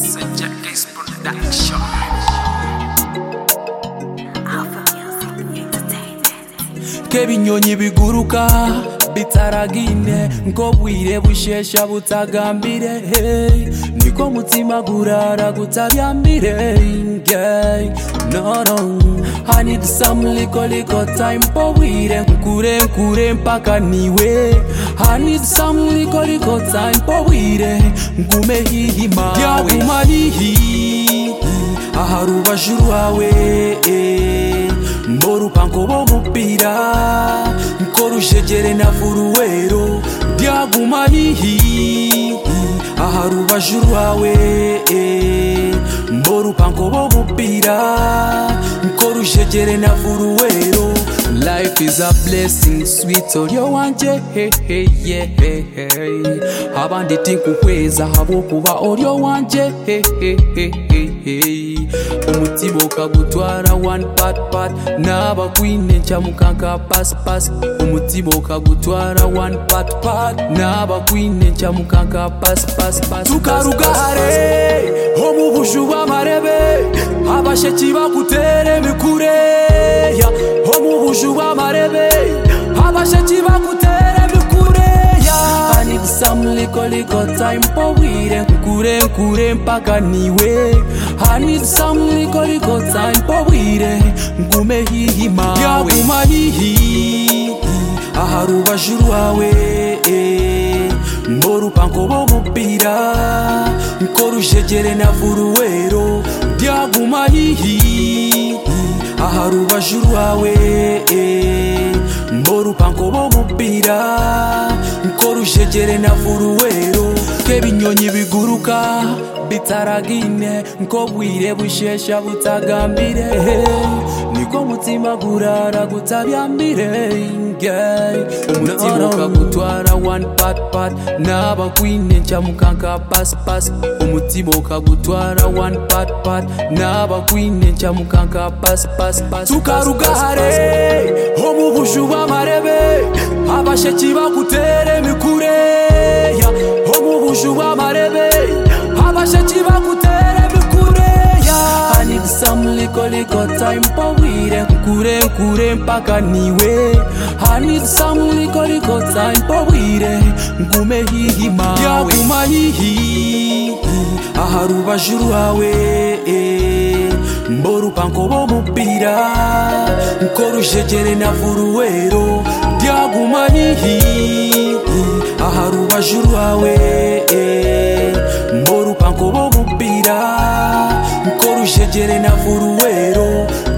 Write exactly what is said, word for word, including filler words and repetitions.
Jackie's production. Kebinyonyi biguruka bitaragine nko bwire bushesha butagambire hey. Niko mutima gurara gutabyambire gay. No no, I need some liko liko time po bwire nkure nkure mpaka niwe. I need some liko liko time po bwire ngume hihi mawe byaguma hihi aharuba juru wawe eh. Mborupanko bomupira nkorujegere na furuwero byaguma hihi aharuba juru wawe eh. Mborupanko bomupira nkorujegere na furuwero. Life is a blessing, sweet olyo wanje hey hey yeah hey hey. Abandi tinkukweza habo kuba olyo wanje hey hey hey hey. Umutima ukagutwara one part part naba kwine nchamukanka pass pass. Umutima ukagutwara one part part naba kwine nchamukanka pass pass pass. Tukarugare homu bushuba marebe abasheki bakutere mikure ya homu bushuba marebe abasheki bakutere mikure ya. I need some liko liko time po bwire nkure nkure mpaka niwe. I need some liko liko time po bwire ngume hihi mawe byaguma hihi aharuba juru wawe eh. Mborupanko bomupira nkorujegere na furuwero byaguma hihi aharuba juru wawe eh. Mborupanko bomupira nkorujegere na furuwero. Kebinyonyi biguruka bitaragine nko bwire bushesha butagambire hey. Niko mutima gurara gutabyambire gay. Umutima ukagutwara one part part naba kwine nchamukanka pass pass. Umutima ukagutwara one part part naba kwine nchamukanka pass pass pass. Tukarugare homu bushuba marebe abasheki bakutere mikure ya homu bushuba marebe abasheki bakutere mikure ya. I need some liko liko time po bwire nkure nkure mpaka niwe. I need some liko liko time po bwire ngume hihi mawe byaguma hihi aharuba juru wawe eh. Mborupanko bomupira nkorujegere na furuwero byaguma hihi aharuba juru wawe eh. Mborupanko bomupira nkorujegere na furuwero